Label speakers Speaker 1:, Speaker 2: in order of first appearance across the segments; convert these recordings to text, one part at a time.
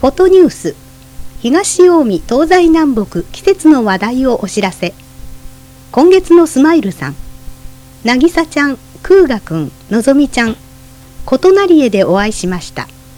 Speaker 1: フォトニュース、東近江東西南北季節の話題をお知らせ。今月のスマイルさん、なぎさちゃん、くうがくん、のぞみちゃん、ことなりえでお会いしました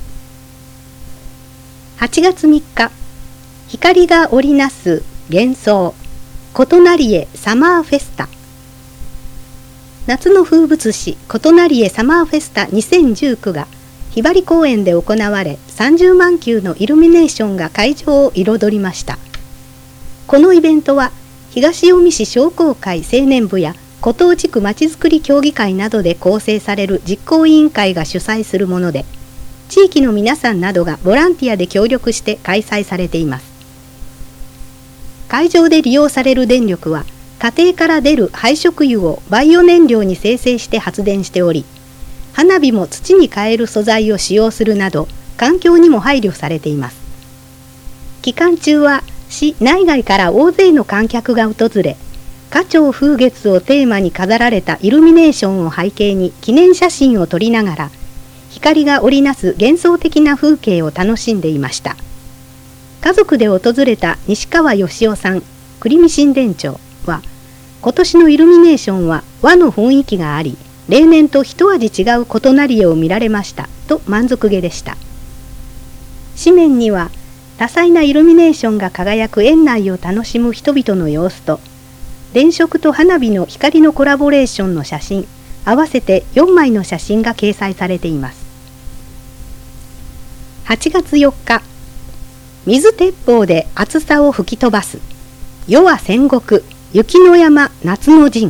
Speaker 1: 。8月3日、光が織りなす幻想、ことなりえサマーフェスタ。夏の風物詩、ことなりえサマーフェスタ2019がひばり公園で行われ、30万球のイルミネーションが会場を彩りました。このイベントは、東近江市商工会青年部や湖東地区まちづくり協議会などで構成される実行委員会が主催するもので、地域の皆さんなどがボランティアで協力して開催されています。会場で利用される電力は、家庭から出る廃食油をバイオ燃料に生成して発電しており、花火も土に変える素材を使用するなど、環境にも配慮されています。期間中は市内外から大勢の観客が訪れ、花鳥風月をテーマに飾られたイルミネーションを背景に記念写真を撮りながら、光が織りなす幻想的な風景を楽しんでいました。家族で訪れた西川義雄さん、栗見新田町は、今年のイルミネーションは和の雰囲気があり、例年と一味違うことなりえを見られましたと満足げでした。紙面には多彩なイルミネーションが輝く園内を楽しむ人々の様子と、電飾と花火の光のコラボレーションの写真、合わせて4枚の写真が掲載されています。8月4日、水鉄砲で暑さを吹き飛ばす。世は戦国、雪の山夏の陣。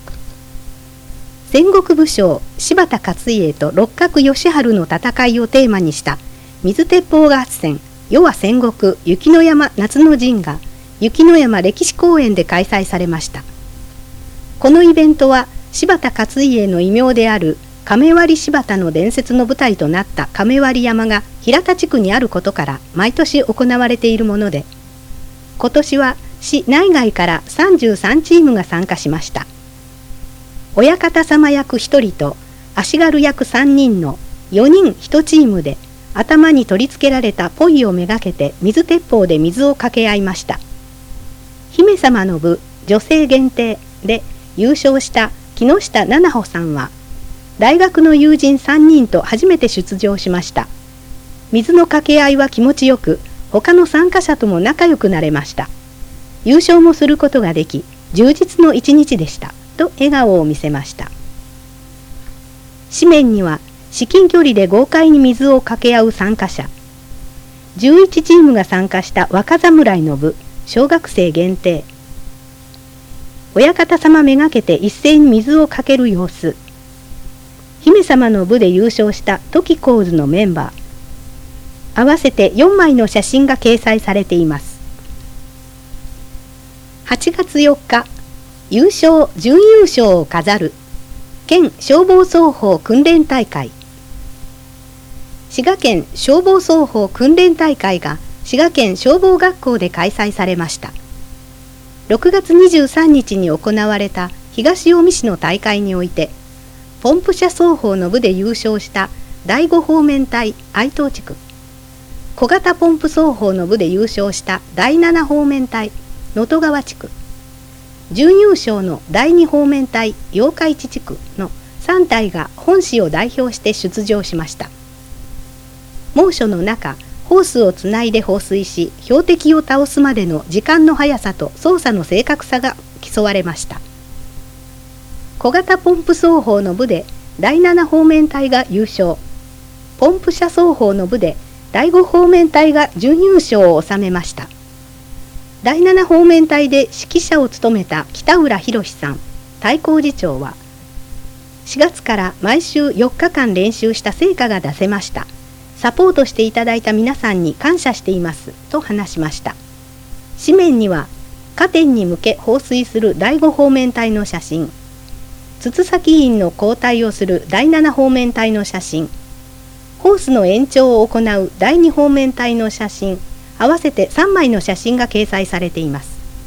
Speaker 1: 戦国武将柴田勝家と六角義治の戦いをテーマにした水鉄砲合戦世は戦国雪の山夏の陣が雪の山歴史公園で開催されました。このイベントは柴田勝家の異名である亀割柴田の伝説の舞台となった亀割山が平田地区にあることから毎年行われているもので、今年は市内外から33チームが参加しました。親方様役1人と足軽役3人の4人1チームで頭に取り付けられたポイをめがけて水鉄砲で水をかけ合いました。姫様の部女性限定で優勝した木下七穂さんは大学の友人3人と初めて出場しました。水のかけ合いは気持ちよく、他の参加者とも仲良くなれました。優勝もすることができ、充実の一日でしたと笑顔を見せました。紙面には至近距離で豪快に水をかけ合う参加者、11チームが参加した若侍の部小学生限定、親方様めがけて一斉に水をかける様子、姫様の部で優勝した時光図のメンバー、合わせて4枚の写真が掲載されています。8月4日、優勝準優勝を飾る県消防操法訓練大会。滋賀県消防操法訓練大会が滋賀県消防学校で開催されました。6月23日に行われた東近江市の大会において、ポンプ車操法の部で優勝した第5方面隊愛東地区、小型ポンプ操法の部で優勝した第7方面隊能登川地区、準優勝の第2方面隊八日市地区の3隊が本市を代表して出場しました。猛暑の中、ホースをつないで放水し、標的を倒すまでの時間の速さと操作の正確さが競われました。小型ポンプ操法の部で第7方面隊が優勝、ポンプ車操法の部で第5方面隊が準優勝を収めました。第7方面隊で指揮者を務めた北浦博さん、太閤次長は、4月から毎週4日間練習した成果が出せました。サポートしていただいた皆さんに感謝していますと話しました。紙面には、加点に向け放水する第5方面隊の写真、筒先員の交代をする第7方面隊の写真、ホースの延長を行う第2方面隊の写真、合わせて3枚の写真が掲載されています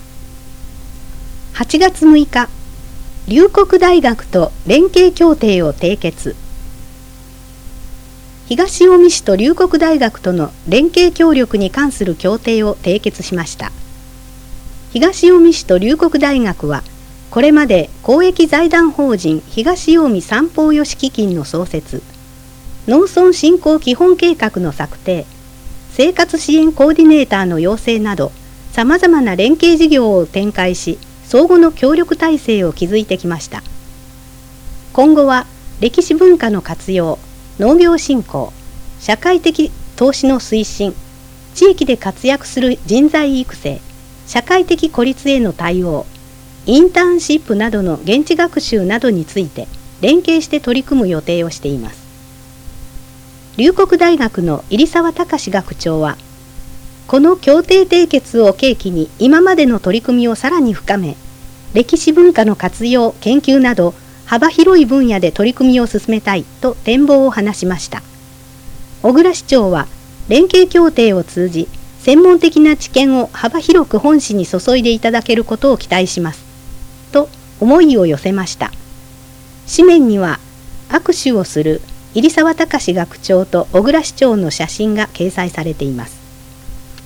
Speaker 1: 。8月6日、龍谷大学と連携協定を締結。 東近江市と龍谷大学との連携協力に関する協定を締結しました。東近江市と龍谷大学は、これまで公益財団法人東近江三方よし基金の創設、農村振興基本計画の策定、生活支援コーディネーターの養成など、さまざまな連携事業を展開し、相互の協力体制を築いてきました。今後は歴史文化の活用、農業振興、社会的投資の推進、地域で活躍する人材育成、社会的孤立への対応、インターンシップなどの現地学習などについて連携して取り組む予定をしています。龍谷大学の入澤隆学長は、この協定締結を契機に今までの取り組みをさらに深め、歴史文化の活用・研究など幅広い分野で取り組みを進めたいと展望を話しました。小倉市長は、連携協定を通じ、専門的な知見を幅広く本市に注いでいただけることを期待します。と思いを寄せました。紙面には握手をする入澤隆学長と小倉市長の写真が掲載されています。